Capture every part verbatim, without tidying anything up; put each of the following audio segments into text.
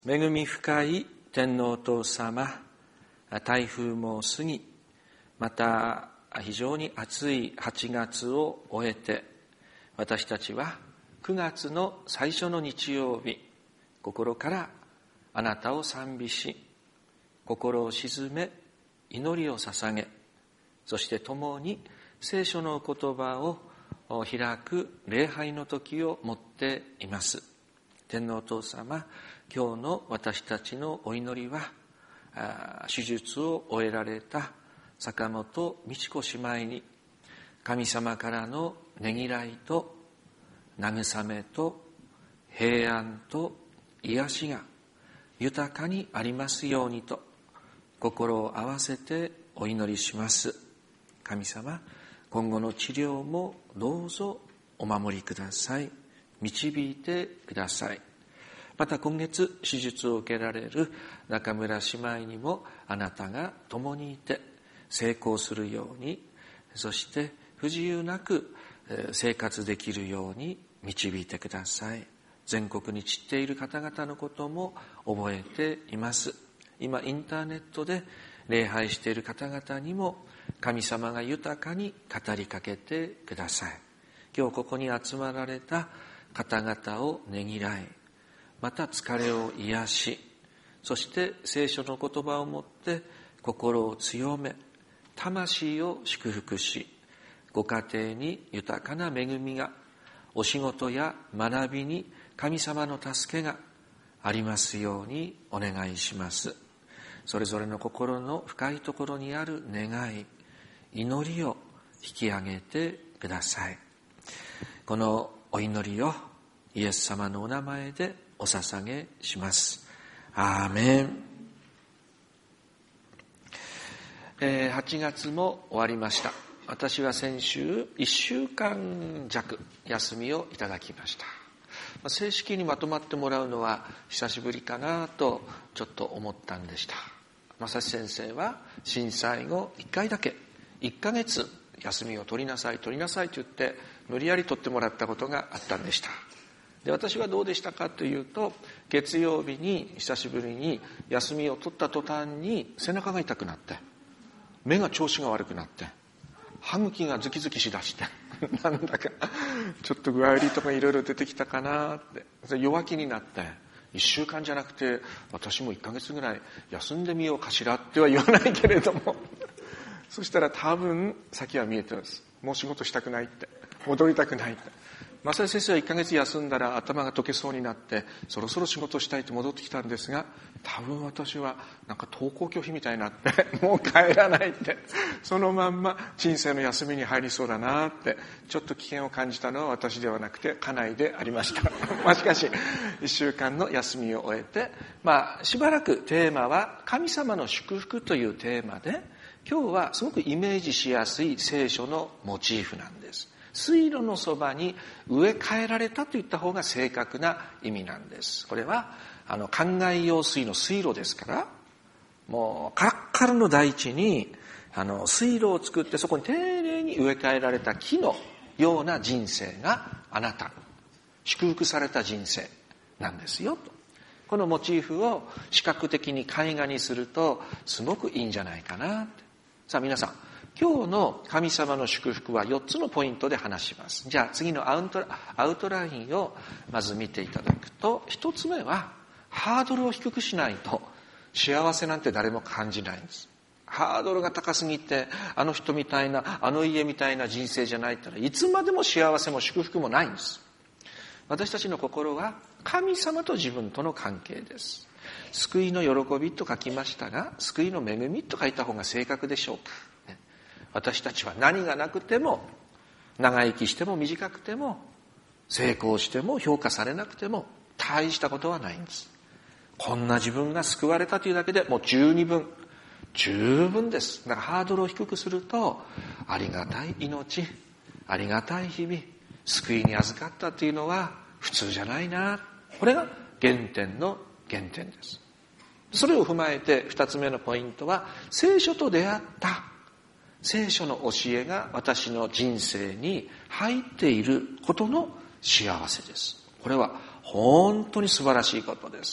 恵み深い天皇お父様、台風も過ぎ、また非常に暑いはちがつを終えて、私たちはくがつの最初の日曜日、心からあなたを賛美し、心を静め、祈りを捧げ、そして共に聖書の言葉を開く礼拝の時を持っています。天皇お父様、今日の私たちのお祈りは、手術を終えられた坂本美智子姉妹に、神様からのねぎらいと慰めと平安と癒しが豊かにありますようにと、心を合わせてお祈りします。神様、今後の治療もどうぞお守りください。導いてください。また今月手術を受けられる中村姉妹にもあなたが共にいて成功するように、そして不自由なく生活できるように導いてください。全国に散っている方々のことも覚えています。今インターネットで礼拝している方々にも神様が豊かに語りかけてください。今日ここに集まられた方々をねぎらい、また疲れを癒し、そして聖書の言葉をもって心を強め、魂を祝福し、ご家庭に豊かな恵みが、お仕事や学びに神様の助けがありますようにお願いします。それぞれの心の深いところにある願い、祈りを引き上げてください。このお祈りをイエス様のお名前でお捧げします。アーメン。えー、はちがつも終わりました。私は先週いっしゅうかん弱休みをいただきました。まあ、正式にまとまってもらうのは久しぶりかなとちょっと思ったんでした。正志先生は震災後いっかいだけいっかげつ休みを取りなさい取りなさいと言って無理やり取ってもらったことがあったんでした。で、私はどうでしたかというと、月曜日に久しぶりに休みを取った途端に背中が痛くなって、目が調子が悪くなって、歯茎がズキズキしだしてなんだかちょっと具合悪いとかいろいろ出てきたかなって弱気になって、いっしゅうかんじゃなくて私もいっかげつぐらい休んでみようかしらっては言わないけれどもそしたら多分先は見えてるんです。もう仕事したくないって、戻りたくないって。正井先生はいっかげつ休んだら頭が溶けそうになってそろそろ仕事したいと戻ってきたんですが、多分私はなんか登校拒否みたいになってもう帰らないってそのまんま人生の休みに入りそうだなってちょっと危険を感じたのは私ではなくて家内でありましたまあしかしいっしゅうかんの休みを終えて、まあしばらくテーマは神様の祝福というテーマで、今日はすごくイメージしやすい聖書のモチーフなんです。水路のそばに植え替えられたといった方が正確な意味なんです。これはあの灌漑用水の水路ですから、もうカラッカラの大地にあの水路を作ってそこに丁寧に植え替えられた木のような人生があなた、祝福された人生なんですよと。このモチーフを視覚的に絵画にするとすごくいいんじゃないかなって。さあ皆さん、今日の神様の祝福はよっつのポイントで話します。じゃあ次のアウト、アウトラインをまず見ていただくと、ひとつめはハードルを低くしないと幸せなんて誰も感じないんです。ハードルが高すぎてあの人みたいなあの家みたいな人生じゃないってのはいつまでも幸せも祝福もないんです。私たちの心は神様と自分との関係です。救いの喜びと書きましたが、救いの恵みと書いた方が正確でしょうか。私たちは何がなくても、長生きしても短くても、成功しても評価されなくても大したことはないんです。こんな自分が救われたというだけでもう十二分、十分です。だからハードルを低くすると、ありがたい命、ありがたい日々、救いに預かったというのは普通じゃないな。これが原点の原点です。それを踏まえて二つ目のポイントは、聖書と出会った聖書の教えが私の人生に入っていることの幸せです。これは本当に素晴らしいことです。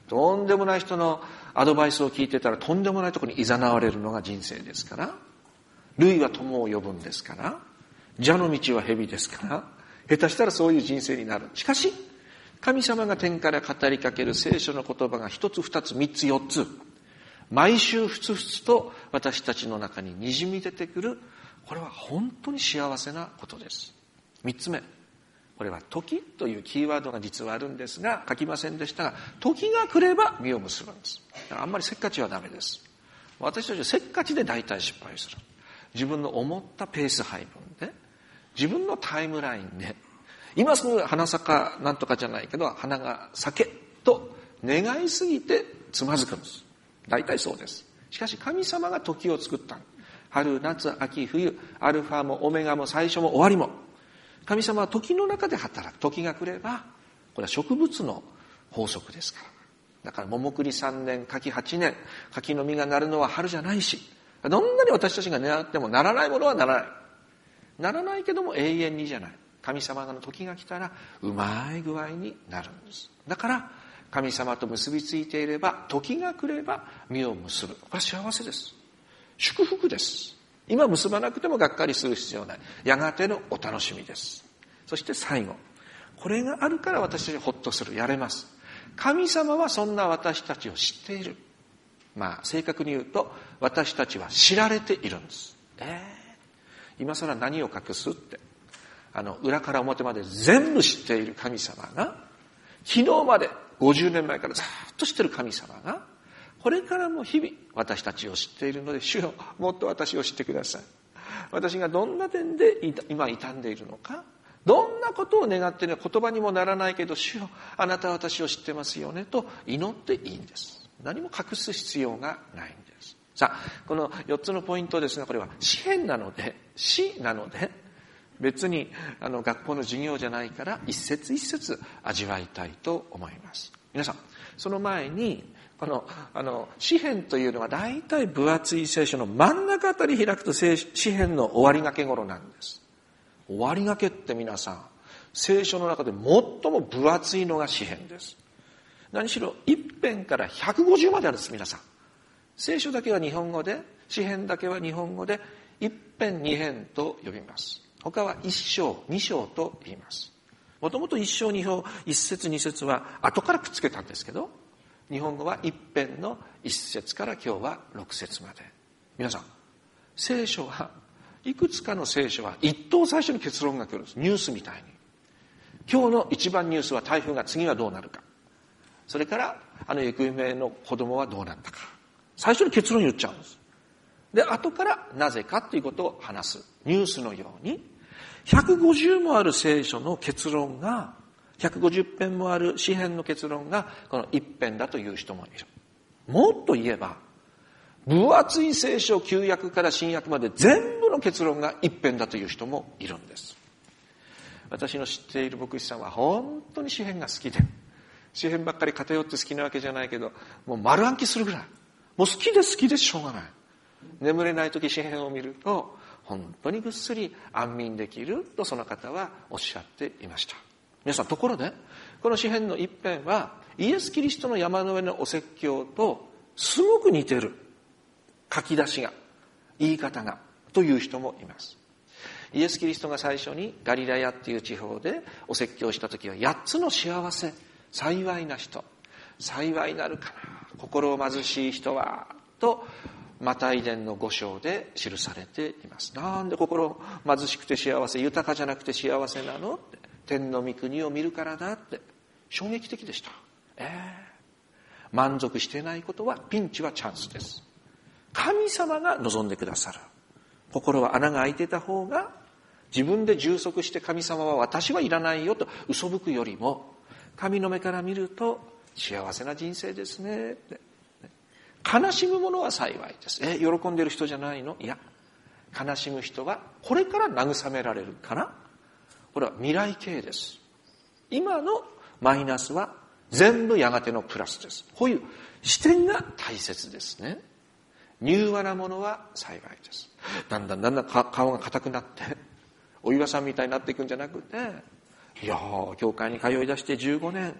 とんでもない人のアドバイスを聞いてたらとんでもないところに誘われるのが人生ですから、類は友を呼ぶんですから、蛇の道は蛇ですから、下手したらそういう人生になる。しかし神様が天から語りかける聖書の言葉が一つ二つ三つ四つ、毎週ふつふつと私たちの中ににじみ出てくる。これは本当に幸せなことです。三つ目、これは時というキーワードが実はあるんですが、書きませんでしたが、時が来れば実を結ぶんです。あんまりせっかちはダメです。私たちはせっかちで大体失敗する。自分の思ったペース配分で、自分のタイムラインで、今すぐ花咲かなんとかじゃないけど花が咲けと願いすぎてつまずくんです。大体そうです。しかし神様が時を作った。春、夏、秋、冬、アルファもオメガも最初も終わりも。神様は時の中で働く。時が来れば、これは植物の法則ですから。だから桃栗さんねん、柿はちねん、柿の実がなるのは春じゃないし、どんなに私たちが願ってもならないものはならない。ならないけども永遠にじゃない。神様の時が来たらうまい具合になるんです。だから神様と結びついていれば、時が来れば実を結ぶ。これは幸せです。祝福です。今結ばなくてもがっかりする必要ない。やがてのお楽しみです。そして最後、これがあるから私たちほっとする。やれます。神様はそんな私たちを知っている。まあ正確に言うと、私たちは知られているんです。えー、今更何を隠すって。あの裏から表まで全部知っている神様が、昨日までごじゅうねんまえからずっと知っている神様が、これからも日々私たちを知っているので、主よ、もっと私を知ってください。私がどんな点で今傷んでいるのか、どんなことを願っているのか、言葉にもならないけど、主よ、あなたは私を知ってますよねと祈っていいんです。何も隠す必要がないんです。さあ、このよっつのポイントですが、これは詩編なので、詩なので、別にあの学校の授業じゃないから一節一節味わいたいと思います。皆さん、その前にこのあの詩編というのは大体分厚い聖書の真ん中あたり開くと詩編の終わりがけ頃なんです。終わりがけって皆さん、聖書の中で最も分厚いのが詩編です。何しろいっ編からひゃくごじゅうまであるんです。皆さん、聖書だけは日本語で、詩編だけは日本語でいっ編に編と呼びます。他はいっ章、に章と言います。もともといっ章、に章、いっ節、に節は後からくっつけたんですけど、日本語はいっ編のいっ節から今日はろく節まで。皆さん、聖書はいくつかの聖書は一等最初に結論が来るんです。ニュースみたいに。今日の一番ニュースは台風が次はどうなるか。それからあの行方不明の子供はどうなったか。最初に結論言っちゃうんです。で、後からなぜかということを話す。ニュースのように、ひゃくごじゅうもある聖書の結論が、ひゃくごじゅう編もある詩編の結論が、この一編だという人もいる。もっと言えば、分厚い聖書、旧約から新約まで全部の結論が一編だという人もいるんです。私の知っている牧師さんは本当に詩編が好きで、詩編ばっかり偏って好きなわけじゃないけど、もう丸暗記するぐらい。もう好きで好きでしょうがない。眠れない時詩編を見ると本当にぐっすり安眠できるとその方はおっしゃっていました。皆さん、ところでこの詩編の一編はイエス・キリストの山の上のお説教とすごく似てる。書き出しが、言い方がという人もいます。イエス・キリストが最初にガリラヤっていう地方でお説教した時はやっつの幸せ、幸いな人、幸いなるかな、心貧しい人はとマタイ伝のご章で記されています。なんで心貧しくて幸せ、豊かじゃなくて幸せなのって、天の御国を見るからだって。衝撃的でした。えー、満足してないことはピンチはチャンスです。神様が望んでくださる。心は穴が開いてた方が、自分で充足して神様は私はいらないよと嘘吹くよりも、神の目から見ると幸せな人生ですねって。悲しむ者は幸いです。え、喜んでる人じゃないの？いや、悲しむ人はこれから慰められるかな。これは未来形です。今のマイナスは全部やがてのプラスです。こういう視点が大切ですね。柔和なものは幸いです。だんだんだんだん顔が硬くなってお岩さんみたいになっていくんじゃなくて、いやー、教会に通い出してじゅうごねん、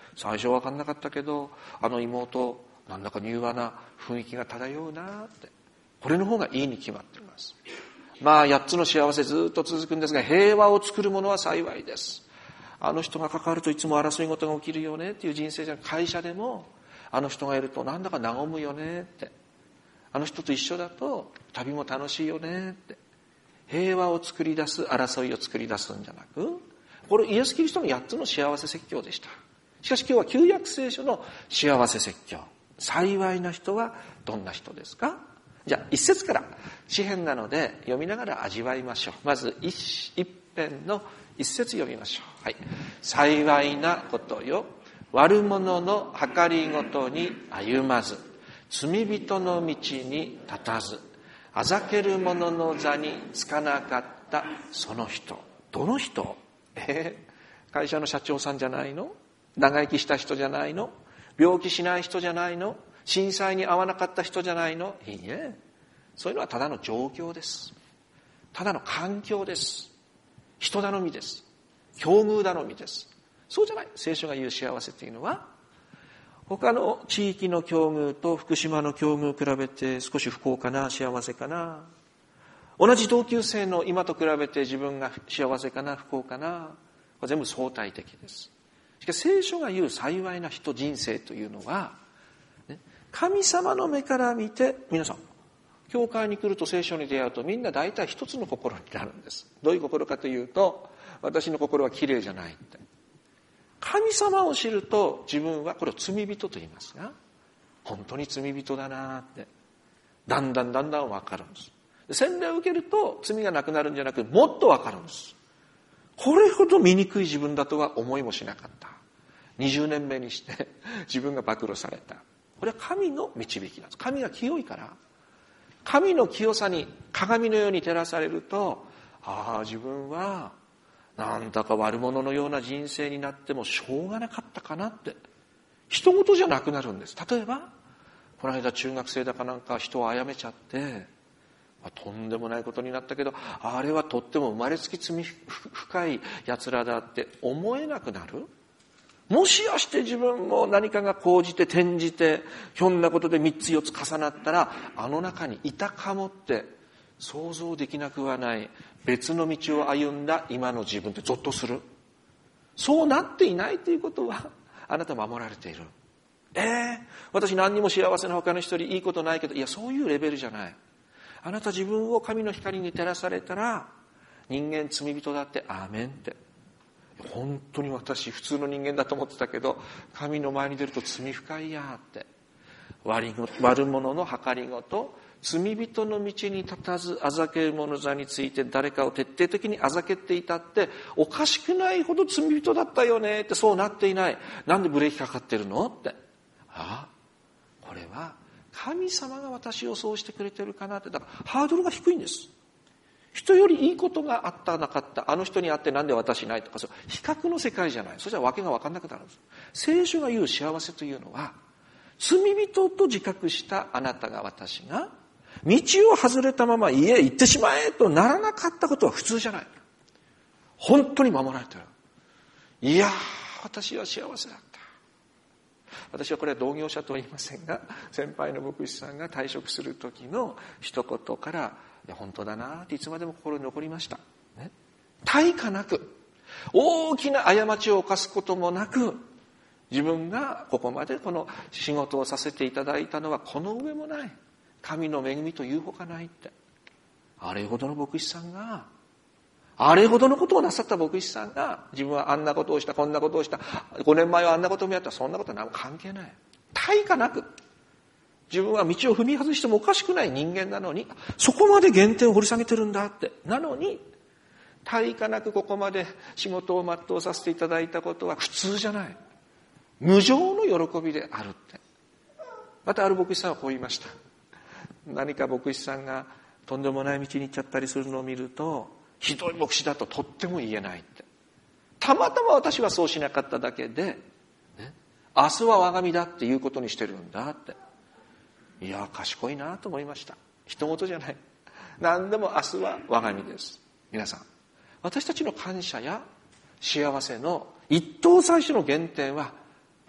最初分かんなかったけど、あの妹なんだか柔和な雰囲気が漂うなって、これの方がいいに決まっています。まあやっつの幸せずっと続くんですが、平和を作るものは幸いです。あの人が関わるといつも争い事が起きるよねっていう人生じゃなく、会社でもあの人がいるとなんだか和むよねって、あの人と一緒だと旅も楽しいよねって、平和を作り出す、争いを作り出すんじゃなく、これイエス・キリストのやっつの幸せ説教でした。しかし今日は旧約聖書の幸せ説教。幸いな人はどんな人ですか？じゃあ一節から詩編なので読みながら味わいましょう。まず 一, 一編の一節読みましょう。はい。幸いなことよ、悪者の計りごとに歩まず、罪人の道に立たず、あざける者の座につかなかったその人。どの人？えー、会社の社長さんじゃないの？長生きした人じゃないの？病気しない人じゃないの？震災に遭わなかった人じゃないの？いいえ。そういうのはただの状況です。ただの環境です。人頼みです。境遇頼みです。そうじゃない。聖書が言う幸せというのは、他の地域の境遇と福島の境遇を比べて少し不幸かな、幸せかな。同じ同級生の今と比べて自分が幸せかな、不幸かな。これ全部相対的です。しかし聖書が言う幸いな人、人生というのは、ね、神様の目から見て、皆さん、教会に来ると聖書に出会うとみんな大体一つの心になるんです。どういう心かというと、私の心は綺麗じゃないって。神様を知ると自分はこれを罪人と言いますが、本当に罪人だなって、だんだんだんだん分かるんです。洗礼を受けると罪がなくなるんじゃなく、もっと分かるんです。これほど醜い自分だとは思いもしなかった。にじゅうねんめにして自分が暴露された。これは神の導きなんです。神が清いから、神の清さに鏡のように照らされると、ああ自分はなんだか悪者のような人生になってもしょうがなかったかなって、人事じゃなくなるんです。例えばこの間中学生だかなんか人を殺めちゃって、まあ、とんでもないことになったけど、あれはとっても生まれつき罪深い奴らだって思えなくなる。もしやして自分も何かが高じて転じてひょんなことで三つ四つ重なったら、あの中にいたかもって想像できなくはない別の道を歩んだ今の自分ってゾッとする。そうなっていないということはあなた守られている。えー、私何にも幸せな他の人にいいことないけど、いやそういうレベルじゃない。あなた自分を神の光に照らされたら、人間罪人だってアーメンって、本当に私普通の人間だと思ってたけど神の前に出ると罪深いやって、悪者の計りごと、罪人の道に立たずあざける者座について誰かを徹底的にあざけていたっておかしくないほど罪人だったよねって、そうなっていない。なんでブレーキかかってるのって、ああこれは神様が私をそうしてくれてるかなって。だからハードルが低いんです。人よりいいことがあったなかった、あの人にあってなんで私ないとか、そう比較の世界じゃない。それじゃ訳が分かんなくなるんです。聖書が言う幸せというのは、罪人と自覚したあなたが、私が道を外れたまま家へ行ってしまえとならなかったことは普通じゃない。本当に守られてる。いやー私は幸せだった。私はこれは同業者とは言いませんが、先輩の牧師さんが退職する時の一言から、いや本当だなっていつまでも心に残りました、ね、対価なく大きな過ちを犯すこともなく、自分がここまでこの仕事をさせていただいたのはこの上もない神の恵みというほかないって。あれほどの牧師さんが、あれほどのことをなさった牧師さんが、自分はあんなことをした、こんなことをした、ごねんまえはあんなこともやった、そんなことは何も関係ない。対価なく自分は道を踏み外してもおかしくない人間なのに、そこまで原点を掘り下げてるんだって。なのに対価なくここまで仕事を全うさせていただいたことは普通じゃない、無上の喜びであるって。またある牧師さんはこう言いました。何か牧師さんがとんでもない道に行っちゃったりするのを見ると、ひどい牧師だととっても言えないって。たまたま私はそうしなかっただけで、ね、明日は我が身だっていうことにしてるんだって。いや賢いなと思いました。人事じゃない。何でも明日は我が身です。皆さん、私たちの感謝や幸せの一等最初の原点は、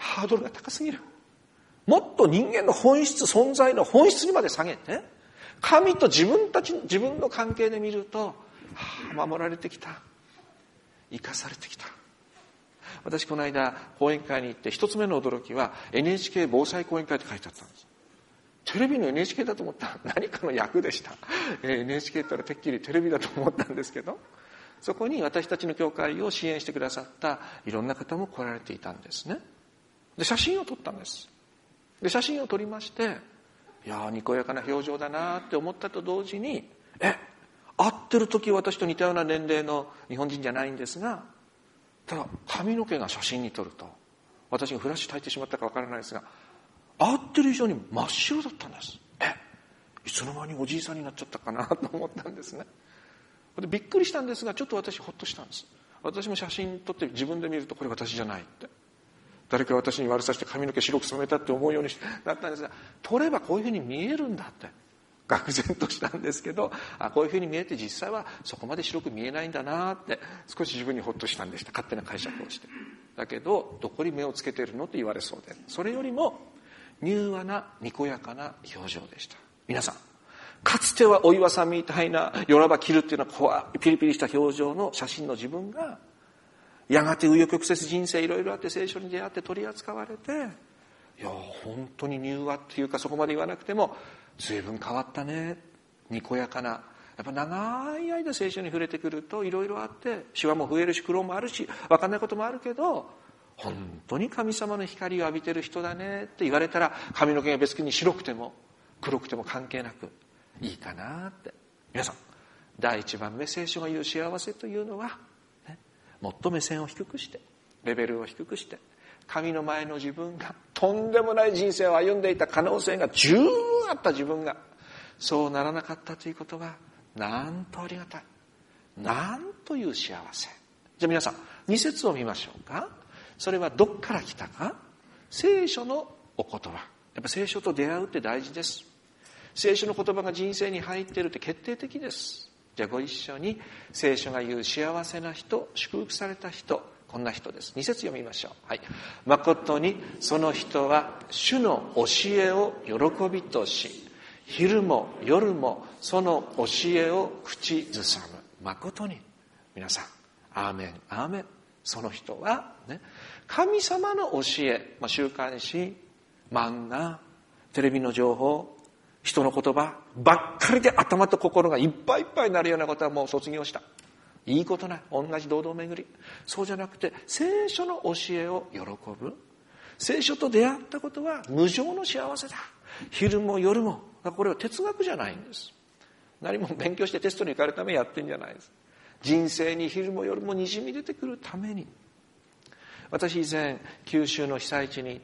ハードルが高すぎる。もっと人間の本質、存在の本質にまで下げて、神と自分たち、自分の関係で見ると、はあ、守られてきた。生かされてきた。私この間講演会に行って一つ目の驚きは エヌエイチケー 防災講演会って書いてあったんです。テレビの エヌエイチケー だと思ったら何かの役でした。エヌエイチケー って言ったらてっきりテレビだと思ったんですけど、そこに私たちの教会を支援してくださったいろんな方も来られていたんですね。で写真を撮ったんです。で写真を撮りまして、いやーにこやかな表情だなって思ったと同時に、え会ってる時私と似たような年齢の日本人じゃないんですが、ただ髪の毛が写真に撮ると、私がフラッシュ焚いてしまったかわからないですが、会ってる以上に真っ白だったんです。えいつの間におじいさんになっちゃったかなと思ったんですね。でびっくりしたんですが、ちょっと私ほっとしたんです。私も写真撮って自分で見ると、これ私じゃないって、誰か私に悪さして髪の毛白く染めたって思うようになったんですが、撮ればこういうふうに見えるんだって愕然としたんですけど、あこういうふうに見えて実際はそこまで白く見えないんだなって少し自分にほっとしたんでした。勝手な解釈をして。だけどどこに目をつけているのと言われそうで、それよりも柔和なにこやかな表情でした。皆さん、かつてはお岩さんみたいなよらば切るっていうのは怖いピリピリした表情の写真の自分が、やがて紆余曲折人生いろいろあって聖書に出会って取り扱われて、いや本当に柔和っていうか、そこまで言わなくても随分変わったね、にこやかな、やっぱ長い間聖書に触れてくるといろいろあって、シワも増えるし苦労もあるし分かんないこともあるけど、本当に神様の光を浴びてる人だねって言われたら、髪の毛が別に白くても黒くても関係なくいいかなって。皆さん、第一番目聖書が言う幸せというのは、ね、もっと目線を低くしてレベルを低くして、神の前の自分がとんでもない人生を歩んでいた可能性が十分あった自分がそうならなかったということは、なんとありがたい、なんという幸せ。じゃあ皆さんに節を見ましょうか。それはどっから来たか。聖書のお言葉。やっぱ聖書と出会うって大事です。聖書の言葉が人生に入っているって決定的です。じゃあご一緒に聖書が言う幸せな人、祝福された人、こんな人です。に節読みましょう。はい。誠にその人は主の教えを喜びとし、昼も夜もその教えを口ずさむ。誠に。皆さん、アーメン、アーメン。その人は、ね、神様の教え、まあ、週刊誌、漫画、テレビの情報、人の言葉ばっかりで頭と心がいっぱいいっぱいになるようなことはもう卒業した。いいことない。同じ堂々巡り。そうじゃなくて、聖書の教えを喜ぶ。聖書と出会ったことは無上の幸せだ。昼も夜も。これは哲学じゃないんです。何も勉強してテストに受かるためにやってんじゃないです。人生に昼も夜もにじみ出てくるために。私以前九州の被災地に行って、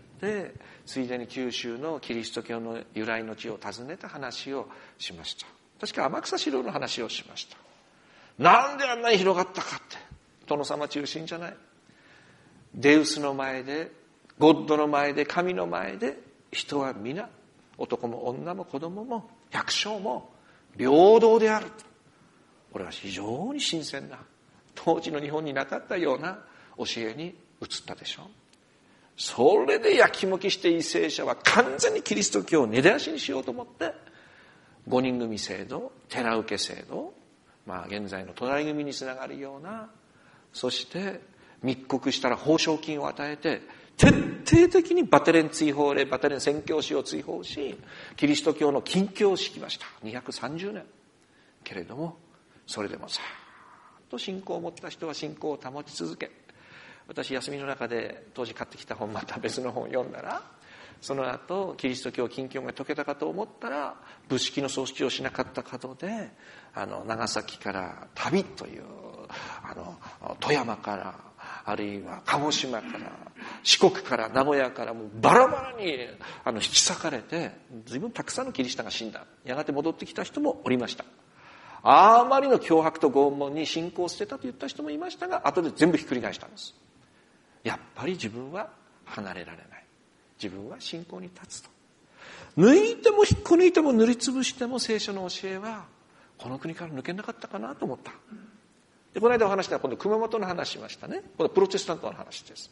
ついでに九州のキリスト教の由来の地を訪ねた話をしました。確か天草四郎の話をしました。なんであんなに広がったかって、殿様中心じゃない。デウスの前で、ゴッドの前で、神の前で、人は皆、男も女も子供も百姓も平等である。これは非常に新鮮な、当時の日本になかったような教えに移ったでしょう。それでやきもきして為政者は完全にキリスト教を根絶やしにしようと思って、五人組制度、寺受け制度、まあ現在の隣組につながるような、そして密告したら報奨金を与えて、徹底的にバテレン追放令、バテレン宣教師を追放し、キリスト教の禁教を敷きました。にひゃくさんじゅうねん。けれども、それでもさーっと信仰を持った人は信仰を保ち続け、私休みの中で当時買ってきた本、また別の本を読んだら、その後キリスト教禁教が解けたかと思ったら、仏式の葬式をしなかったことで、あの長崎から旅という、あの富山からあるいは鹿児島から四国から名古屋からもうバラバラにあの引き裂かれて、随分たくさんのキリシタンが死んだ。やがて戻ってきた人もおりました。あまりの脅迫と拷問に信仰を捨てたと言った人もいましたが、後で全部ひっくり返したんです。やっぱり自分は離れられない。自分は信仰に立つと。抜いても引っこ抜いても塗りつぶしても聖書の教えはこの国から抜けなかったかなと思った。でこの間お話したら今度熊本の話しましたね。これプロテスタントの話です。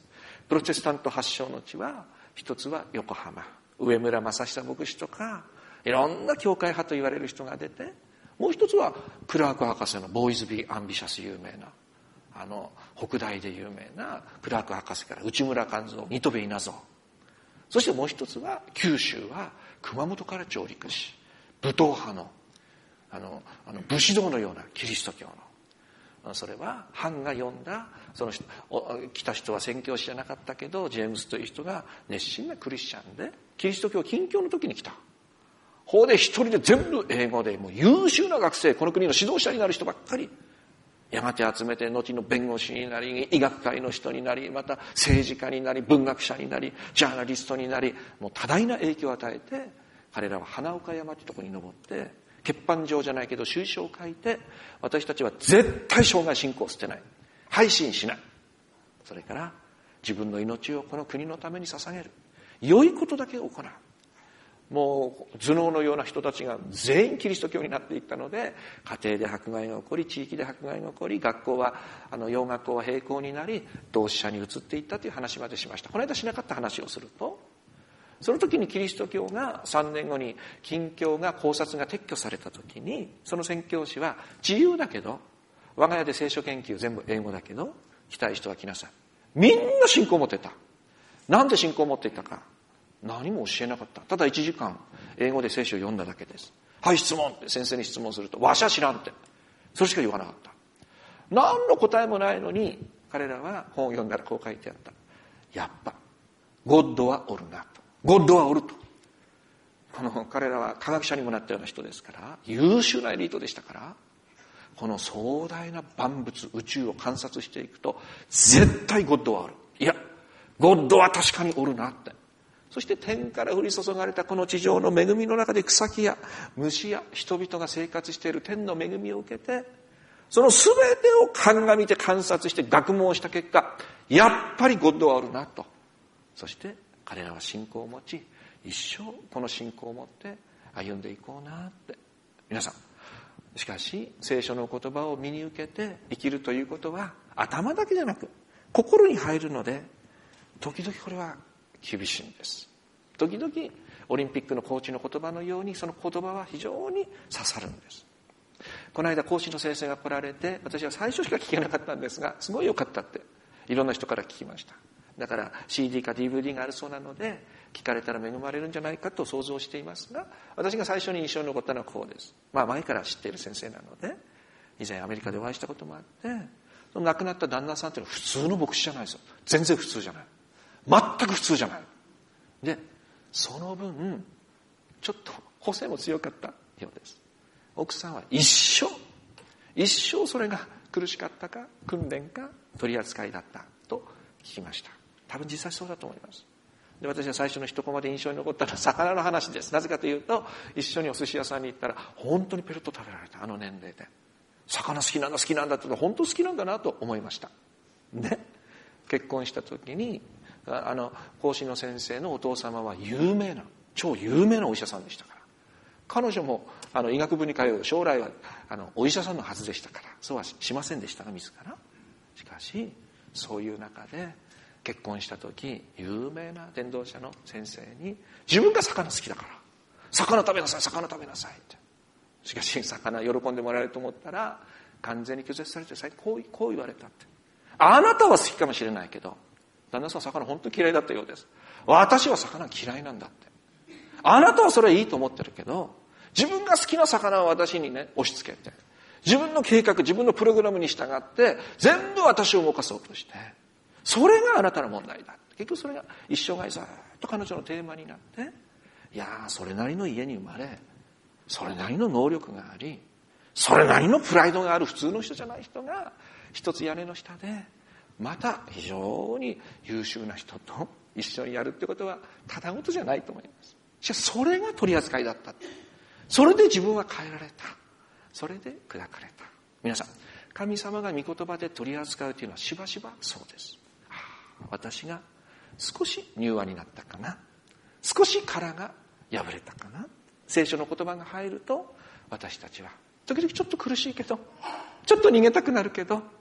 プロテスタント発祥の地は、一つは横浜、上村正久牧師とか、いろんな教会派と言われる人が出て、もう一つはクラーク博士のボーイズ・ビー・アンビシャス有名な、あの北大で有名なクラーク博士から内村勘三、新渡戸稲造、そしてもう一つは九州は熊本から上陸し、武闘派のあのあの武士道のようなキリスト教の、それは藩が呼んだ、その人来た人は宣教師じゃなかったけど、ジェームスという人が熱心なクリスチャンでキリスト教禁教の時に来た。法で一人で全部英語で、もう優秀な学生、この国の指導者になる人ばっかりやがて集めて、後の弁護士になり、医学界の人になり、また政治家になり、文学者になり、ジャーナリストになり、もう多大な影響を与えて、彼らは花岡山ってとこに登って欠板状じゃないけど修書を書いて、私たちは絶対生涯信仰を捨てない、配信しない、それから自分の命をこの国のために捧げる、良いことだけを行う。もう頭脳のような人たちが全員キリスト教になっていったので、家庭で迫害が起こり、地域で迫害が起こり、学校はあの洋学校は閉校になり、同志社に移っていったという話までしました。この間しなかった話をすると、その時にキリスト教がさんねんごに禁教が考察が撤去された時に、その宣教師は自由だけど、我が家で聖書研究全部英語だけど来たい人は来なさい、みんな信仰を持ってた。なんで信仰を持っていたか、何も教えなかった。ただいちじかん英語で聖書を読んだだけです。はい質問って先生に質問すると、わしは知らんって、それしか言わなかった。何の答えもないのに彼らは本を読んだらこう書いてあった。やっぱゴッドはおるなと、ゴッドはおると。この彼らは科学者にもなったような人ですから、優秀なエリートでしたから、この壮大な万物宇宙を観察していくと、絶対ゴッドはおる、いやゴッドは確かにおるなって。そして天から降り注がれたこの地上の恵みの中で草木や虫や人々が生活している天の恵みを受けて、その全てを鑑みて観察して学問した結果、やっぱりゴッドはおるなと。そして彼らは信仰を持ち、一生この信仰を持って歩んでいこうなって。皆さん、しかし聖書の言葉を身に受けて生きるということは、頭だけじゃなく心に入るので、時々これは厳しいんです。時々オリンピックのコーチの言葉のように、その言葉は非常に刺さるんです。この間講師の先生が来られて、私は最初しか聞けなかったんですが、すごい良かったっていろんな人から聞きました。だから シーディー か ディーブイディー があるそうなので、聞かれたら恵まれるんじゃないかと想像していますが、私が最初に印象に残ったのはこうです。まあ前から知っている先生なので、以前アメリカでお会いしたこともあって、その亡くなった旦那さんっていうのは普通の牧師じゃないですよ。全然普通じゃない、全く普通じゃない。でその分ちょっと個性も強かったようです。奥さんは一生一生それが苦しかったか訓練か取り扱いだったと聞きました。多分実際そうだと思います。で私は最初の一コマで印象に残ったのは魚の話です。なぜかというと、一緒にお寿司屋さんに行ったら本当にペロッと食べられた。あの年齢で魚好きなんだ好きなんだって言うと、本当好きなんだなと思いました。で結婚した時に、あの講師の先生のお父様は有名な超有名なお医者さんでしたから、彼女もあの医学部に通う、将来はあのお医者さんのはずでしたから、そうはしませんでしたが自ら。しかしそういう中で結婚した時、有名な伝道者の先生に、自分が魚好きだから魚食べなさい魚食べなさいって。しかし魚喜んでもらえると思ったら完全に拒絶されて、こうこう言われたって。あなたは好きかもしれないけど、旦那さん魚本当に嫌いだったようです。私は魚嫌いなんだって。あなたはそれはいいと思ってるけど、自分が好きな魚を私にね押し付けて、自分の計画自分のプログラムに従って全部私を動かそうとして、それがあなたの問題だ。結局それが一生涯ずっと彼女のテーマになって、いやーそれなりの家に生まれ、それなりの能力があり、それなりのプライドがある普通の人じゃない人が一つ屋根の下でまた非常に優秀な人と一緒にやるってことはただごとじゃないと思います。しかしそれが取り扱いだった。それで自分は変えられた。それで砕かれた。皆さん、神様が御言葉で取り扱うというのはしばしばそうです。私が少し柔和になったかな、少し殻が破れたかな、聖書の言葉が入ると私たちは時々ちょっと苦しいけど、ちょっと逃げたくなるけど、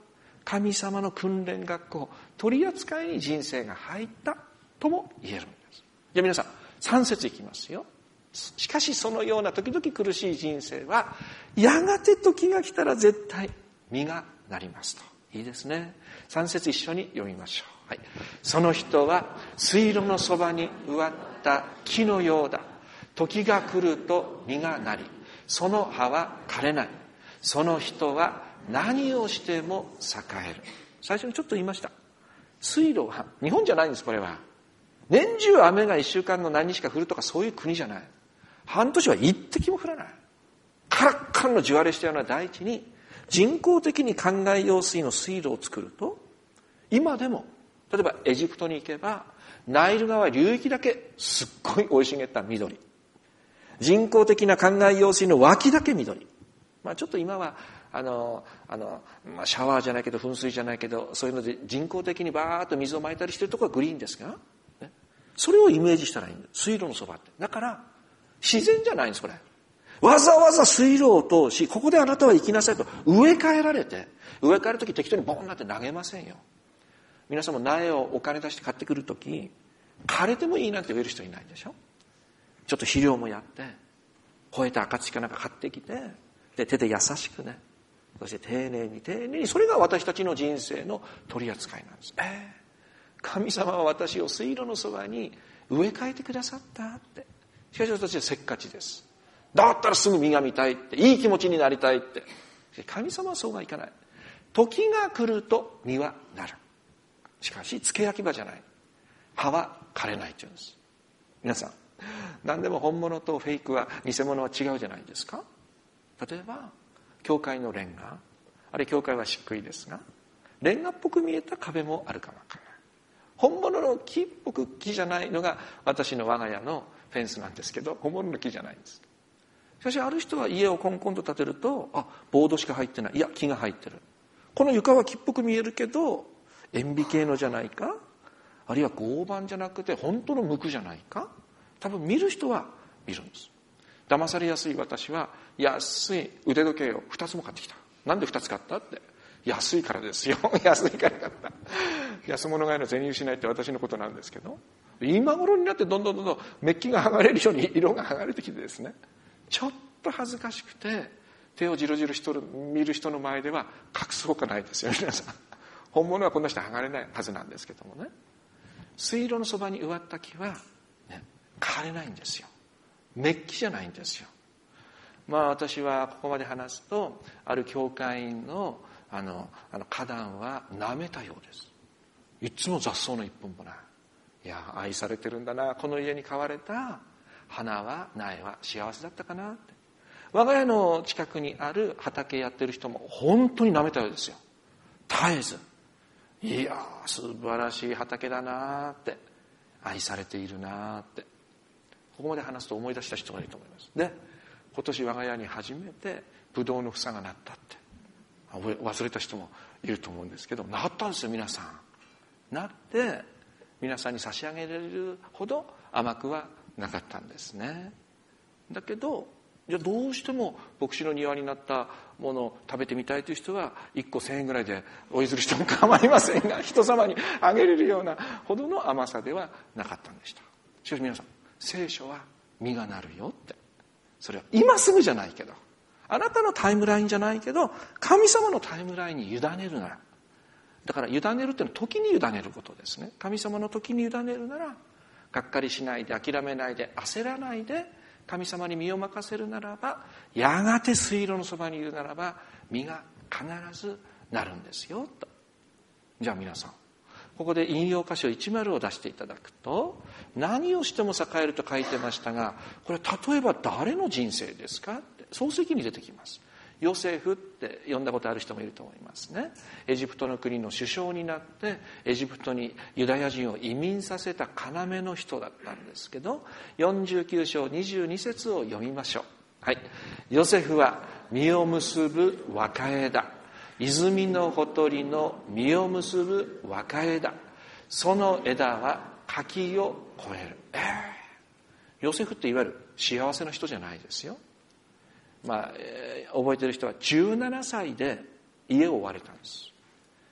神様の訓練学校、取り扱いに人生が入ったとも言えるんです。じゃあ皆さん、さん節いきますよ。しかしそのような時々苦しい人生は、やがて時が来たら絶対実がなりますと。いいですね。さん節一緒に読みましょう。はい。その人は水路のそばに植わった木のようだ。時が来ると実がなり、その葉は枯れない。その人は何をしても栄える。最初にちょっと言いました。水路は、日本じゃないんです、これは。年中雨が一週間の何日か降るとかそういう国じゃない。半年は一滴も降らない。カラッカラの地割れしたような大地に人工的に灌漑用水の水路を作ると、今でも、例えばエジプトに行けば、ナイル川流域だけすっごい生い茂った緑。人工的な灌漑用水の脇だけ緑。まあちょっと今は、あの、あの、まあシャワーじゃないけど、噴水じゃないけど、そういうので人工的にバーッと水を撒いたりしてるところはグリーンですが、ね、それをイメージしたらいいんです。水路のそばって。だから、自然じゃないんです、これ。わざわざ水路を通し、ここであなたは生きなさいと植え替えられて、植え替えるとき適当にボーンなんて投げませんよ。皆さんも苗をお金出して買ってくるとき、枯れてもいいなんて植える人いないでしょ。ちょっと肥料もやって、肥えた暁かなんか買ってきて、で、手で優しくね、そして丁寧に丁寧に、それが私たちの人生の取り扱いなんです。えー、神様は私を水路のそばに植え替えてくださったって。しかし私はせっかちです。だったらすぐ実が見たいって、いい気持ちになりたいって。神様はそうはいかない。時が来ると実はなる。しかし、付け焼き場じゃない。葉は枯れないって言うんです。皆さん、何でも本物とフェイクは、偽物は違うじゃないですか。例えば、教会のレンガ。あれ、教会は漆喰ですが、レンガっぽく見えた壁もあるかもわからない。本物の木っぽく木じゃないのが私の我が家のフェンスなんですけど、本物の木じゃないんです。しかしある人は家をコンコンと建てると、あ、ボードしか入ってない。いや、木が入ってる。この床は木っぽく見えるけど、塩ビ系のじゃないか、あるいは合板じゃなくて本当の無垢じゃないか。多分見る人は見るんです。騙されやすい私は安い腕時計をふたつも買ってきた。なんでふたつ買ったって。安いからですよ。安いから買った。安物買いの銭失いって私のことなんですけど、今頃になってどんどんどんどんメッキが剥がれるように色が剥がれてきてですね、ちょっと恥ずかしくて手をじろじろしとる見る人の前では隠すほかないですよ皆さん。本物はこんな人剥がれないはずなんですけどもね。水路のそばに植わった木は、ね、枯れないんですよ。メッキじゃないんですよ。まあ私はここまで話すと、ある教会員のあのあの花壇は舐めたようです。いつも雑草の一本もない。いや、愛されてるんだな。この家に飼われた花は苗は幸せだったかなって。我が家の近くにある畑やってる人も本当に舐めたようですよ。絶えず、いやー素晴らしい畑だなって、愛されているなって、ここまで話すと思い出した人がいると思います。で、今年我が家に初めてブドウの房がなったって、忘れた人もいると思うんですけど、なったんですよ皆さん。なって皆さんに差し上げられるほど甘くはなかったんですね。だけど、じゃあどうしても牧師の庭になったものを食べてみたいという人はいっこせんえんぐらいでお譲りしても構いませんが、人様にあげれるようなほどの甘さではなかったんでした。しかし皆さん、聖書は実がなるよって。それは今すぐじゃないけど、あなたのタイムラインじゃないけど、神様のタイムラインに委ねるなら、だから委ねるっていうのは時に委ねることですね。神様の時に委ねるなら、がっかりしないで、諦めないで、焦らないで、神様に身を任せるならば、やがて水路のそばにいるならば、実が必ずなるんですよと。じゃあ皆さん、ここで引用箇所いちまるを出していただくと、何をしても栄えると書いてましたが、これ例えば誰の人生ですかって、創世記に出てきます。ヨセフって呼んだことある人もいると思いますね。エジプトの国の首相になってエジプトにユダヤ人を移民させた要の人だったんですけど、よんじゅうきゅう章にじゅうに節を読みましょう。はい。ヨセフは実を結ぶ若枝、泉のほとりの実を結ぶ若枝、その枝は柿を越える。えー、ヨセフっていわゆる幸せな人じゃないですよ。まあ、えー、覚えてる人はじゅうななさいで家を追われたんです。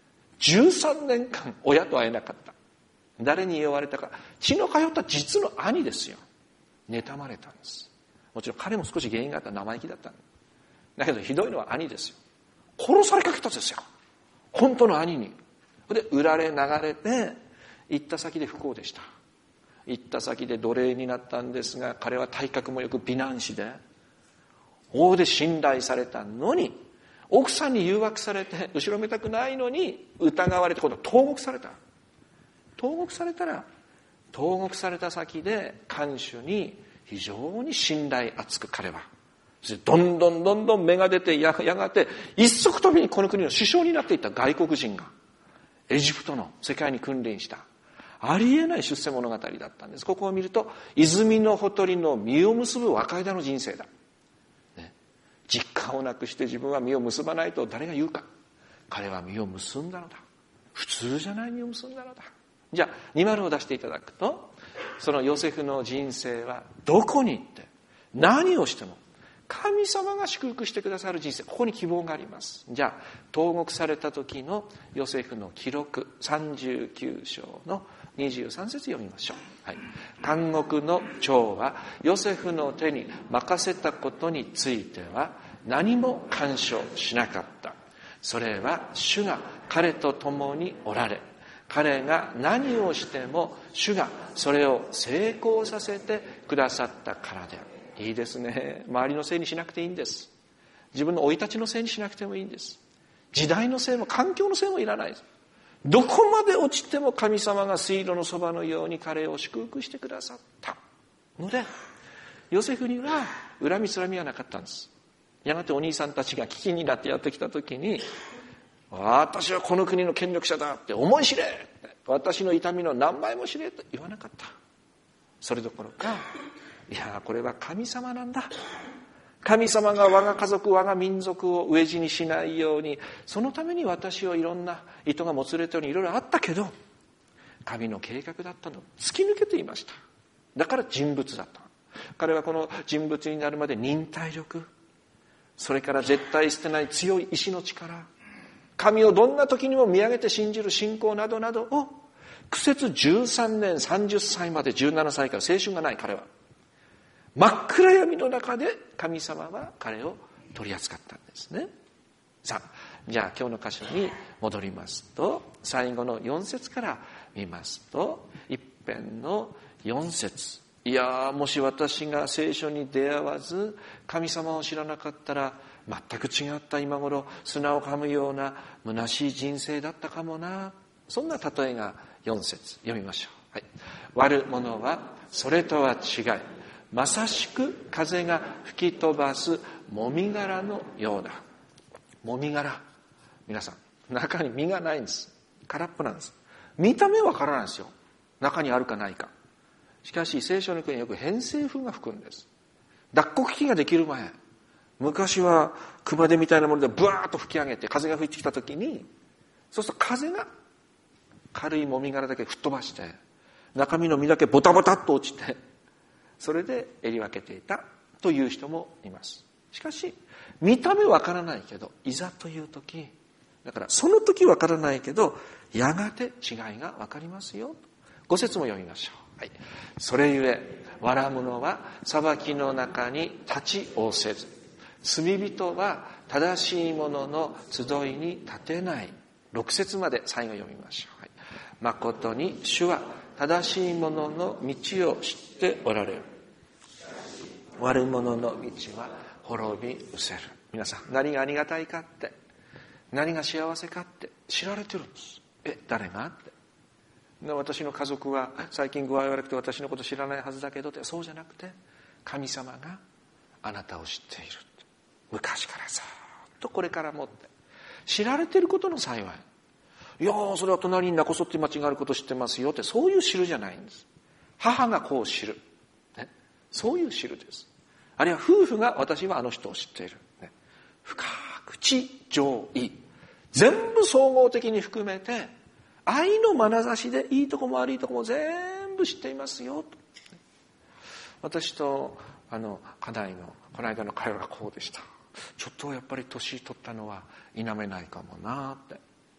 じゅうさんねんかん親と会えなかった。誰に言われたか。血の通った実の兄ですよ。妬まれたんです。もちろん彼も少し原因があった。生意気だったんだけど、ひどいのは兄ですよ。殺されかけたんですよ。本当の兄に。で、売られ流れて、行った先で不幸でした。行った先で奴隷になったんですが、彼は体格もよく美男子で、大で信頼されたのに、奥さんに誘惑されて、後ろめたくないのに疑われて、今度投獄された。投獄されたら、投獄された先で看守に非常に信頼厚く彼は。どんどんどんどん芽が出て、やがて一足飛びにこの国の首相になっていった外国人が、エジプトの世界に君臨した。ありえない出世物語だったんです。ここを見ると、泉のほとりの実を結ぶ若枝の人生だ。ね、実家をなくして自分は実を結ばないと誰が言うか。彼は実を結んだのだ。普通じゃない実を結んだのだ。じゃあ、に丸を出していただくと、そのヨセフの人生はどこに行って、何をしても、神様が祝福してくださる人生、ここに希望があります。じゃあ、投獄された時のヨセフの記録、さんじゅうきゅう章のにじゅうさん節読みましょう。はい。監獄の長はヨセフの手に任せたことについては何も干渉しなかった。それは主が彼と共におられ、彼が何をしても主がそれを成功させてくださったからである。いいですね。周りのせいにしなくていいんです。自分の生い立ちのせいにしなくてもいいんです。時代のせいも環境のせいもいらないです。どこまで落ちても神様が水路のそばのように彼を祝福してくださったので、ヨセフには恨みつらみはなかったんです。やがてお兄さんたちが危機になってやってきた時に、私はこの国の権力者だって思い知れ、私の痛みの何倍も知れと言わなかった。それどころか、いやこれは神様なんだ、神様が我が家族我が民族を飢え死にしないように、そのために私をいろんな意図がもつれたようにいろいろあったけど、神の計画だったのを突き抜けていました。だから人物だった。彼はこの人物になるまで忍耐力、それから絶対捨てない強い意志の力、神をどんな時にも見上げて信じる信仰などなどを苦節じゅうさんねん、さんじゅっさいまで、じゅうななさいから青春がない彼は、真っ暗闇の中で神様は彼を取り扱ったんですね。さあ、じゃあ今日の箇所に戻りますと、最後のよん節から見ますと、一編のよん節、いやもし私が聖書に出会わず神様を知らなかったら、全く違った今頃砂を噛むような虚しい人生だったかもな。そんな例えがよん節、読みましょう。はい、悪者はそれとは違い、まさしく風が吹き飛ばすもみ殻のようだ。もみ殻、皆さん中に実がないんです。空っぽなんです。見た目はわからないんですよ、中にあるかないか。しかし聖書の国によく偏西風が吹くんです。脱穀機ができる前、昔は熊手みたいなものでブワーッと吹き上げて風が吹いてきた時に、そうすると風が軽いもみ殻だけ吹っ飛ばして中身の実だけボタボタっと落ちて、それで襟分けていたという人もいます。しかし見た目わからないけど、いざという時、だからその時わからないけどやがて違いがわかりますよ。ご節も読みましょう。はい、それゆえ藁者は裁きの中に立ち仰せず、罪人は正しい者の集いに立てない。ろく節まで最後読みましょう。はい、誠に主は正しい者の道を知っておられる。悪者の道は滅び失せる。皆さん何がありがたいかって、何が幸せかって知られてるんです。え、誰がって。私の家族は最近具合悪くて私のこと知らないはずだけどって、そうじゃなくて神様があなたを知っている。昔からずっとこれからもって知られていることの幸い。いやーそれは隣にナコソっていう町があること知ってますよって、そういう知るじゃないんです。母がこう知る、ね、そういう知るです。あるいは夫婦が私はあの人を知っている、ね、深く知情意、全部総合的に含めて愛の眼差しでいいとこも悪いとこも全部知っていますよと。私とあの家内のこの間の会話がこうでした。ちょっとやっぱり年取ったのは否めないかもなって。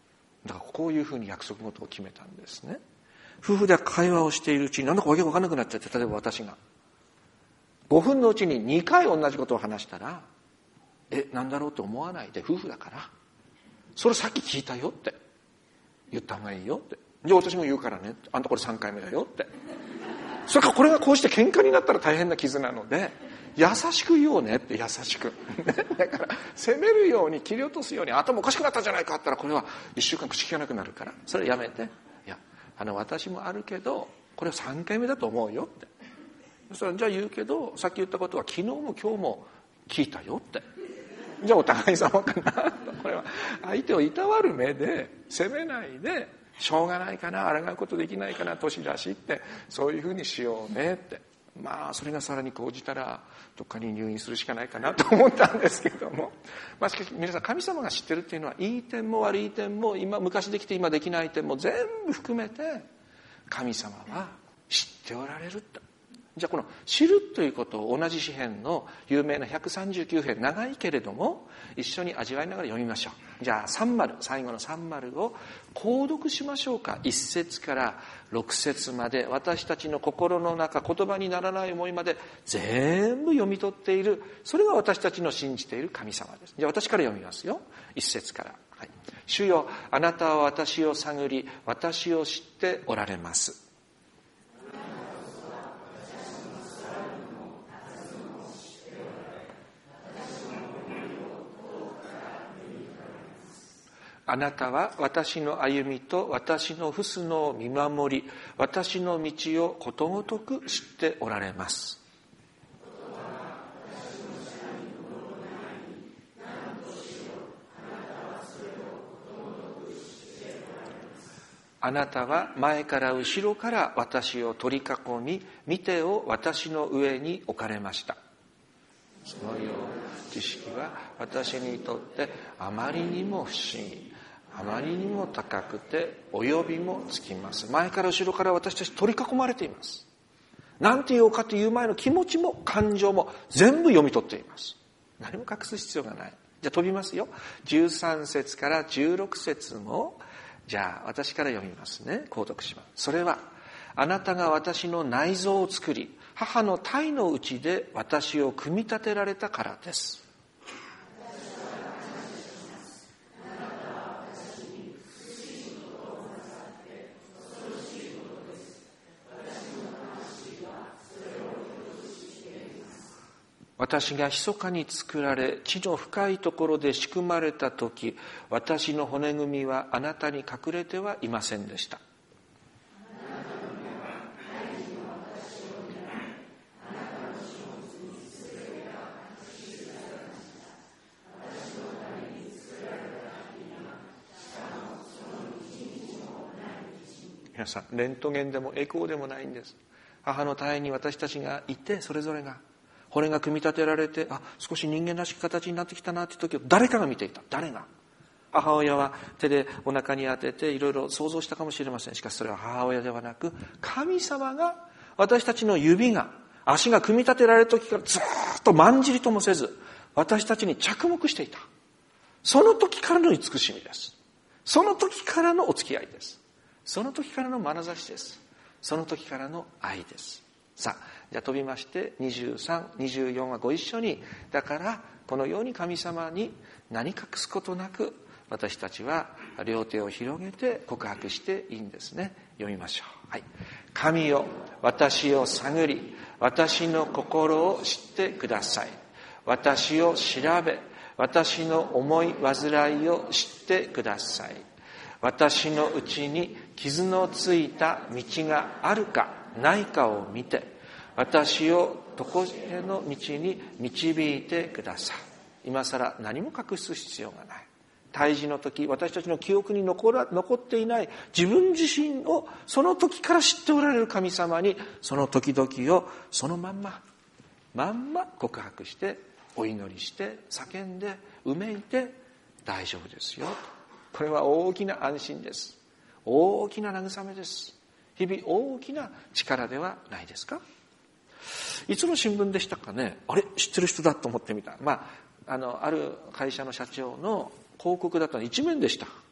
だからこういうふうに約束事を決めたんですね。夫婦で会話をしているうちになんだかわけわかんなくなっちゃって、例えば私がごふんのうちににかい同じことを話したら、え、なんだろうと思わないで、夫婦だからそれさっき聞いたよって言った方がいいよって、じゃあ私も言うからね、あんたこれさんかいめだよって。それからこれがこうして喧嘩になったら大変な傷なので、優しく言おうねって、優しくだから責めるように切り落とすように、頭おかしくなったじゃないかって言ったら、これはいっしゅうかん口聞かなくなるから、それやめて、いやあの私もあるけどこれはさんかいめだと思うよって。それじゃあ言うけど、さっき言ったことは昨日も今日も聞いたよって。じゃあお互い様かなと。これは相手をいたわる目で責めないで、しょうがないかな、抗うことできないかな、年だしって、そういうふうにしようねって。まあそれがさらに講じたらどっかに入院するしかないかなと思ったんですけども、まあ、しかし皆さん神様が知ってるっていうのは、いい点も悪い点も、今昔できて今できない点も全部含めて神様は知っておられるって。じゃあこの知るということを同じ詩編の有名なひゃくさんじゅうきゅう編、長いけれども一緒に味わいながら読みましょう。じゃあさんまる、最後のさんまるを購読しましょうか。いっ節からろく節まで、私たちの心の中、言葉にならない思いまで全部読み取っている、それが私たちの信じている神様です。じゃあ私から読みますよ。いっ節から、はい、主よ、あなたは私を探り私を知っておられます。あなたは私の歩みと私の訃のを見守り、私の道をことごとく知っておられます。あなたは前から後ろから私を取り囲み、御手を私の上に置かれました。そのような知識は私にとってあまりにも不思議、あまりにも高くて及びもつきます。前から後ろから私たち取り囲まれています。なんて言おうかという前の気持ちも感情も全部読み取っています。何も隠す必要がない。じゃあ飛びますよ。じゅうさん節からじゅうろく節も、じゃあ私から読みますね。購読します。それは、あなたが私の内臓を作り、母の胎のうちで私を組み立てられたからです。私が密かに作られ、地の深いところで仕組まれたとき、私の骨組みはあなたに隠れてはいませんでした。皆さん、レントゲンでもエコーでもないんです。母の胎に私たちがいて、それぞれが骨が組み立てられて、あ、少し人間らしき形になってきたなという時を誰かが見ていた。誰が？母親は手でお腹に当てていろいろ想像したかもしれません。しかしそれは母親ではなく、神様が私たちの指が、足が組み立てられる時からずっとまんじりともせず、私たちに着目していた。その時からの慈しみです。その時からのお付き合いです。その時からの眼差しです。その時からの愛です。さあ、じゃあ飛びましてにじゅうさん、にじゅうよんはご一緒に。だからこのように神様に何隠すことなく、私たちは両手を広げて告白していいんですね。読みましょう。はい。神よ、私を探り、私の心を知ってください。私を調べ、私の思い煩いを知ってください。私のうちに傷のついた道があるかないかを見て、私を常しえの道に導いてください。今更何も隠す必要がない。胎児の時、私たちの記憶に残ら、残っていない自分自身をその時から知っておられる神様に、その時々をそのまんま、まんま告白して、お祈りして、叫んで、うめいて、大丈夫ですよ。これは大きな安心です。大きな慰めです。日々大きな力ではないですか。いつの新聞でしたかね。あれ、知ってる人だと思ってみた。まあ、あの、ある会社の社長の広告だったの一面でした。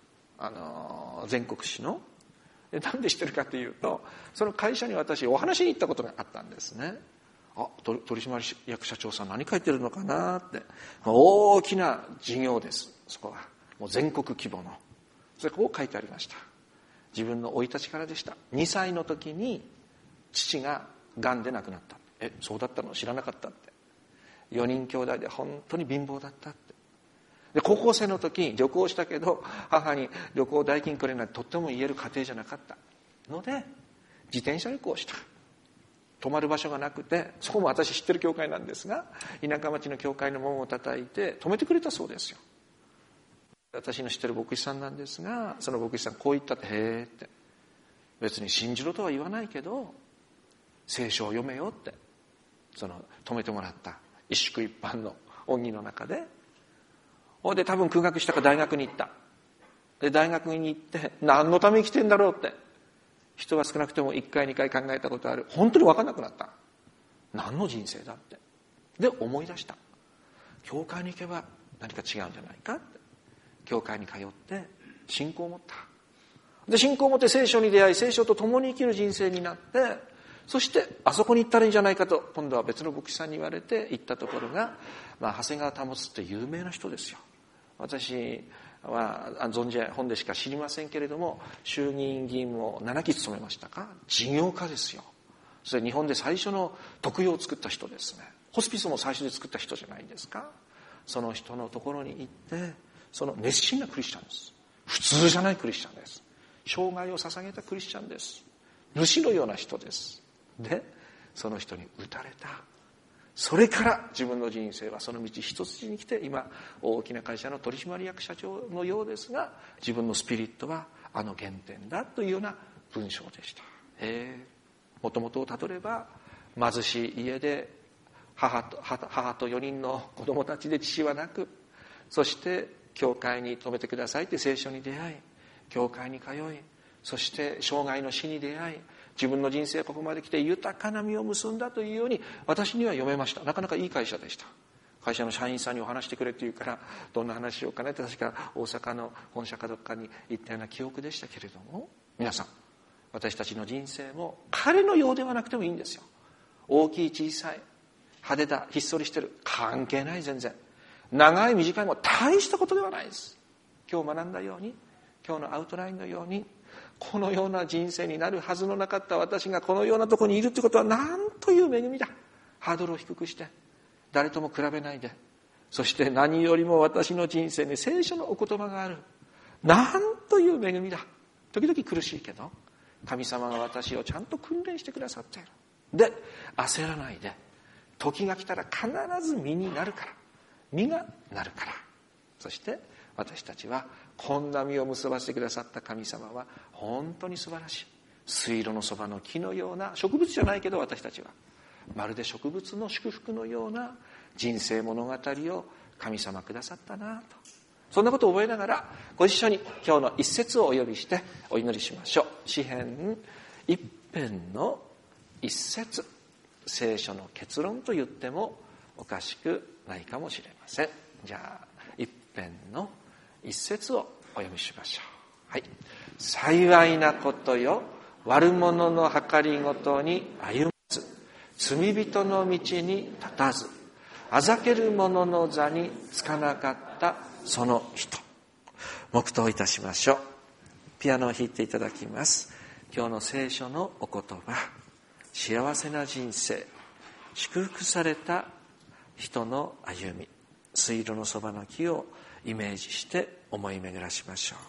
あの全国紙の。でなんで知ってるかというと、その会社に私お話に行ったことがあったんですね。あ、取締役社長さん何書いてるのかなって。大きな事業です。そこはもう全国規模の。それこう書いてありました。自分の生い立ちからでした。にさいの時に父ががんで亡くなった。え、そうだったの知らなかったって。よにん兄弟で本当に貧乏だったって。で高校生の時旅行したけど母に旅行代金くれないとっても言える家庭じゃなかったので自転車旅行した。泊まる場所がなくて、そこも私知ってる教会なんですが、田舎町の教会の門を叩いて泊めてくれたそうですよ。私の知ってる牧師さんなんですが、その牧師さんこう言ったって、へーって、別に信じろとは言わないけど聖書を読めよって、その泊めてもらった一宿一般の恩義の中で、ほいで多分空学したか大学に行った。で大学に行って何のために生きてんだろうって、人は少なくてもいっかいにかい考えたことある。本当に分かんなくなった。何の人生だって。で思い出した。教会に行けば何か違うんじゃないかって。教会に通って信仰を持った。で信仰を持って聖書に出会い、聖書と共に生きる人生になって、そしてあそこに行ったらいいんじゃないかと今度は別の牧師さんに言われて行ったところが、まあ、長谷川保って有名な人ですよ。私は存じ本でしか知りませんけれども、衆議院議員もななき務めましたか。事業家ですよ。それ日本で最初の特養を作った人ですね。ホスピスも最初で作った人じゃないですか。その人のところに行って、その熱心なクリスチャンです。普通じゃないクリスチャンです。生涯を捧げたクリスチャンです。主のような人です。でその人に打たれた。それから自分の人生はその道一筋に来て、今大きな会社の取締役社長のようですが、自分のスピリットはあの原点だというような文章でした。もともとをたどれば、貧しい家で母と母とよにんの子供たちで父はなく、そして教会に泊めてくださいって聖書に出会い、教会に通い、そして生涯の死に出会い、自分の人生はここまで来て豊かな実を結んだというように私には読めました。なかなかいい会社でした。会社の社員さんにお話してくれって言うから、どんな話しようかねって、確か大阪の本社かどっかに行ったような記憶でしたけれども、皆さん私たちの人生も彼のようではなくてもいいんですよ。大きい小さい、派手だひっそりしてる、関係ない。全然長い短いも大したことではないです。今日学んだように、今日のアウトラインのように、このような人生になるはずのなかった私がこのようなところにいるということはなんという恵みだ。ハードルを低くして誰とも比べないで、そして何よりも私の人生に聖書のお言葉がある。なんという恵みだ。時々苦しいけど神様が私をちゃんと訓練してくださっている。で焦らないで、時が来たら必ず実になるから、実がなるから。そして私たちはこんな実を結ばせてくださった神様は本当に素晴らしい。水路のそばの木のような、植物じゃないけど私たちはまるで植物の祝福のような人生物語を神様くださったなと、そんなことを覚えながらご一緒に今日の一節をお呼びしてお祈りしましょう。詩編一編の一節、聖書の結論と言ってもおかしくないかもしれません。じゃあ一編の一節をお読みしましょう。はい。幸いなことよ、悪者の計りごとに歩まず、罪人の道に立たず、あざける者の座につかなかったその人。黙祷いたしましょう。ピアノを弾いていただきます。今日の聖書のお言葉、幸せな人生、祝福された人の歩み、水路のそばの木をイメージして思い巡らしましょう。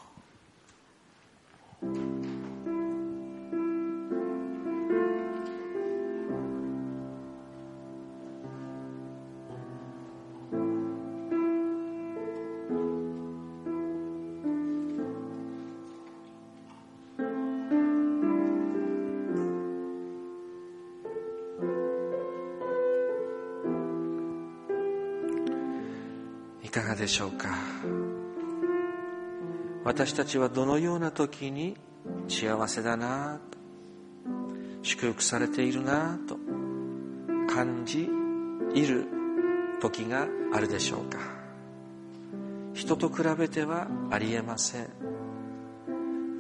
いかがでしょうか。私たちはどのような時に幸せだなと、祝福されているなと感じいる時があるでしょうか。人と比べてはありえません。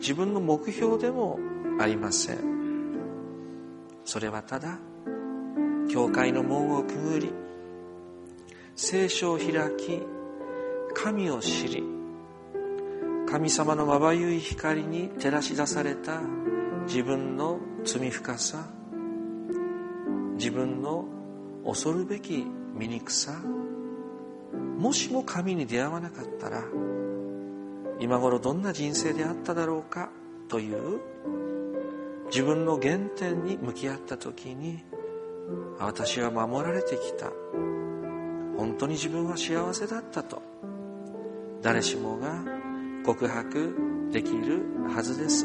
自分の目標でもありません。それはただ教会の門をくぐり、聖書を開き、神を知り、神様のまばゆい光に照らし出された自分の罪深さ、自分の恐るべき醜さ、もしも神に出会わなかったら今頃どんな人生であっただろうかという自分の原点に向き合った時に、私は守られてきた、本当に自分は幸せだったと誰しもが告白できるはずです。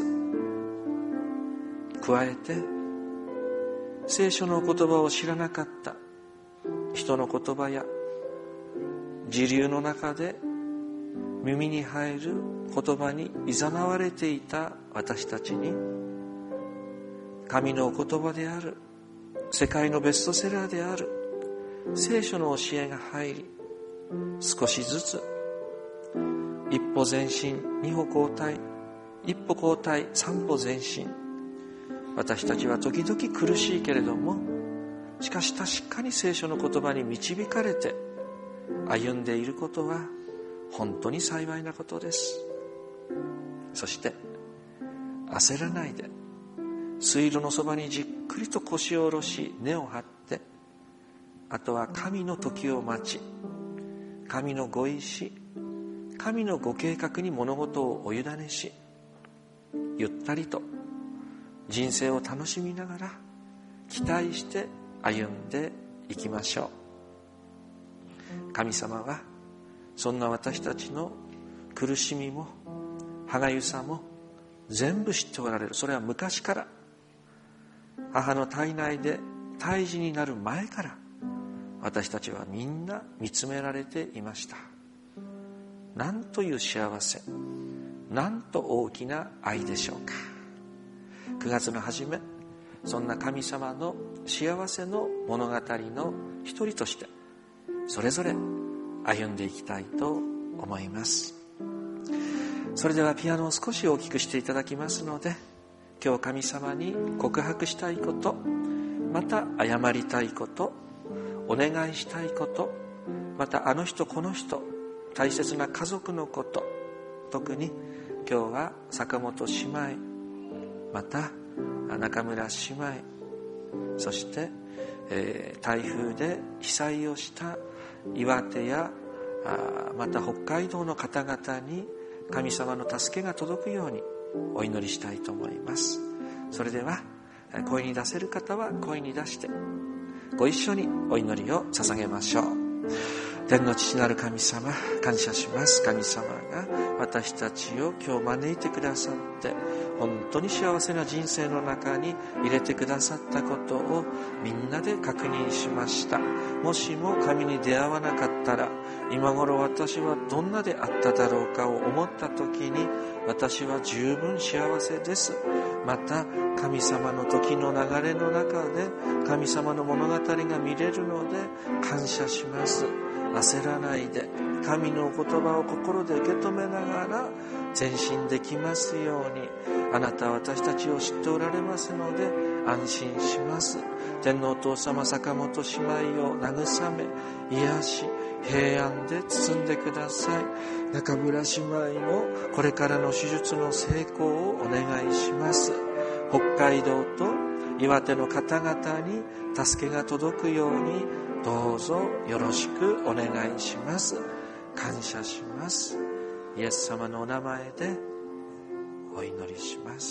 加えて聖書の言葉を知らなかった人の言葉や時流の中で耳に入る言葉に誘われていた私たちに、神のお言葉である、世界のベストセラーである聖書の教えが入り、少しずつ一歩前進、二歩後退、一歩後退、三歩前進。私たちは時々苦しいけれども、しかし確かに聖書の言葉に導かれて歩んでいることは本当に幸いなことです。そして焦らないで、水路のそばにじっくりと腰を下ろし根を張って、あとは神の時を待ち、神のご意志、神のご計画に物事をお委ねし、ゆったりと人生を楽しみながら期待して歩んでいきましょう。神様はそんな私たちの苦しみも歯がゆさも全部知っておられる。それは昔から、母の体内で胎児になる前から私たちはみんな見つめられていました。なんという幸せ、なんと大きな愛でしょうか。くがつの初め、そんな神様の幸せの物語の一人としてそれぞれ歩んでいきたいと思います。それではピアノを少し大きくしていただきますので、今日神様に告白したいこと、また謝りたいこと、お願いしたいこと、またあの人この人、大切な家族のこと、特に今日は坂本姉妹、また中村姉妹、そして、えー、台風で被災をした岩手やあまた北海道の方々に神様の助けが届くようにお祈りしたいと思います。それでは声に出せる方は声に出してご一緒にお祈りを捧げましょう。天の父なる神様、感謝します。神様が私たちを今日招いてくださって、本当に幸せな人生の中に入れてくださったことをみんなで確認しました。もしも神に出会わなかったら、今頃私はどんなであっただろうかを思った時に、私は十分幸せです。また神様の時の流れの中で神様の物語が見れるので感謝します。焦らないで神のお言葉を心で受け止めながら前進できますように、あなたは私たちを知っておられますので安心します。天皇お父様、坂本姉妹を慰め癒し平安で包んでください。中村姉妹のこれからの手術の成功をお願いします。北海道と岩手の方々に助けが届くようにどうぞよろしくお願いします。感謝します。イエス様のお名前でお祈りします。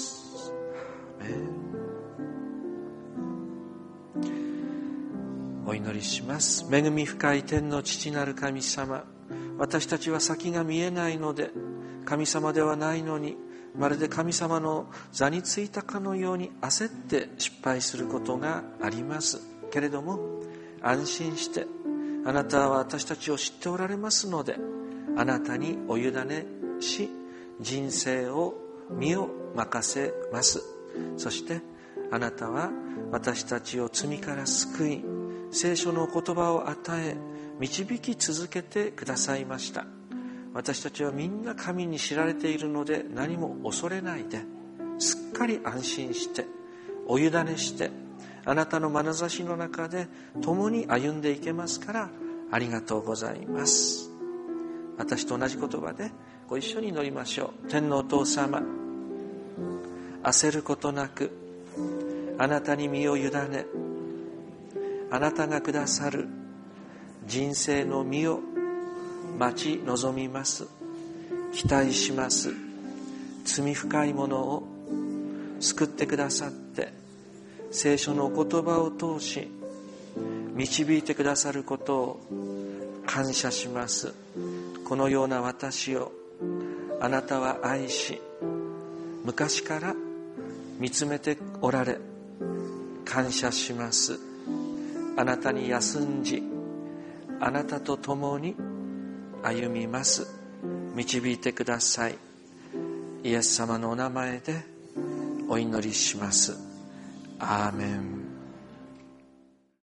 アーメン。お祈りします。恵み深い天の父なる神様、私たちは先が見えないので、神様ではないのにまるで神様の座についたかのように焦って失敗することがありますけれども、安心してあなたは私たちを知っておられますので、あなたにお委ねし人生を身を任せます。そしてあなたは私たちを罪から救い、聖書の言葉を与え導き続けてくださいました。 私たちはみんな神に知られているので、何も恐れないで、すっかり安心してお委ねして、あなたの眼差しの中で共に歩んでいけますから、ありがとうございます。私と同じ言葉でご一緒に祈りましょう。天のお父様、焦ることなくあなたに身を委ね、あなたがくださる人生の身を待ち望みます。期待します。罪深いものを救ってくださって、聖書のお言葉を通し導いてくださることを感謝します。このような私をあなたは愛し、昔から見つめておられ、感謝します。あなたに休んじ、あなたと共に歩みます。導いてください。イエス様のお名前でお祈りします。アーメン。